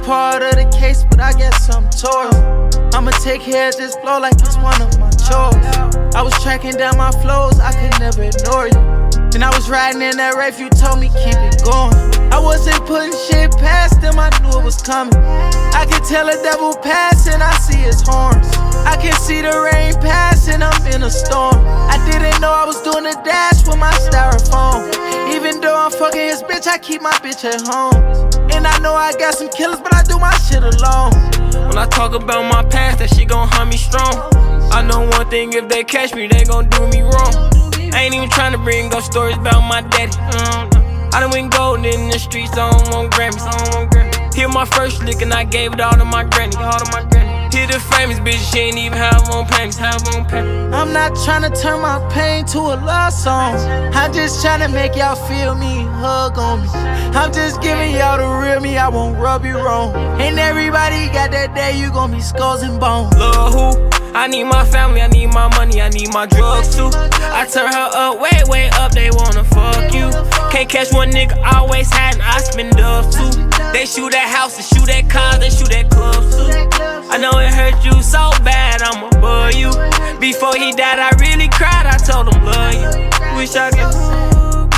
part of the case, but I got something towards. I'ma take care of this flow like it's one of my chores. I was tracking down my flows, I could never ignore you. And I was riding in that Wraith, you told me keep it going. I wasn't putting shit past them, I knew it was coming. I can tell the devil passing, I see his horns. I can see the rain passing, I'm in a storm. I didn't know I was doing a dash with my styrofoam. Even though I'm fucking his bitch, I keep my bitch at home. And I know I got some killers, but I do my shit alone. When I talk about my past, that shit gon' hunt me strong. I know one thing, if they catch me, they gon' do me wrong. I ain't even tryna bring up stories about my daddy. I done went golden in the streets, I don't want Grammys. Hit my first lick and I gave it all to my granny. Hit the famous bitch, she ain't even have on panties. I'm not tryna turn my pain to a love song. I'm just tryna make y'all feel me, hug on me. I'm just giving y'all the real me, I won't rub you wrong. Ain't everybody got that day, you gon' be skulls and bones. Lil' who? I need my family, I need my money, I need my drugs too. I turn her up, way up, they wanna fuck you. Can't catch one nigga, always hiding, I spend dubs too. They shoot at houses, shoot at cars, they shoot at clubs too. I know it hurt you so bad, I'ma bug you. Before he died, I really cried, I told him love you. Wish I could hug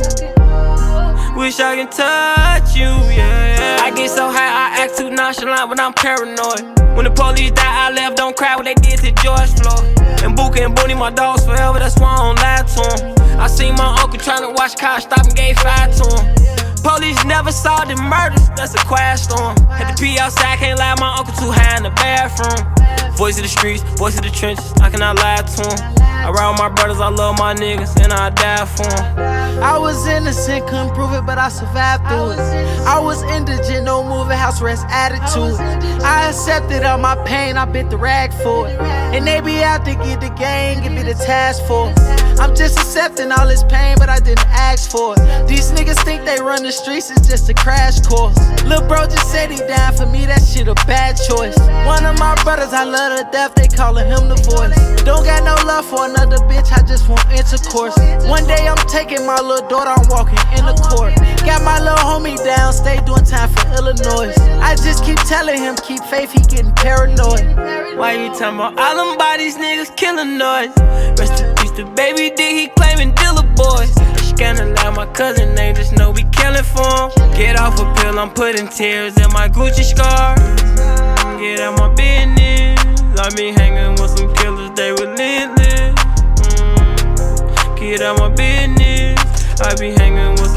you, wish I could touch you, yeah. I get so high, I act too nonchalant, but I'm paranoid. When the police died, I left, don't cry what they did to George Floyd. And Buka and Booney, my dogs forever, that's why I don't lie to him. I seen my uncle tryna watch cars, stop and gave 5 to him. Police never saw the murders, that's a quiet storm. Had to pee outside, can't lie, my uncle too high in the bathroom. Voice of the streets, voice of the trenches, I cannot lie to him. I ride with my brothers, I love my niggas, and I die for them. I was innocent, couldn't prove it, but I survived through it. I was indigent, no moving, house arrest attitude. I accepted all my pain, I bit the rag for it. And they be out to get the gang, give me the task force. I'm just accepting all this pain, but I didn't ask for it. These niggas think they run the streets, it's just a crash course. Lil' bro just said he died for me, that shit a bad choice. One of my brothers I love to death, they calling him the voice. Don't got no love for another bitch, I just want intercourse. One day I'm taking my little daughter, I'm walking in the court. Got my little homie down, doing time for Illinois. I just keep telling him, keep faith, he getting paranoid. Why you talking about all them bodies, niggas killing noise? Rest in peace to baby D, he claiming dealer boys. Scanning like my cousin, they just know we killing for him. Get off a pill, I'm putting tears in my Gucci scar. Get out my business, I be hanging with some killers, they relentless. Get out my business, I be hanging with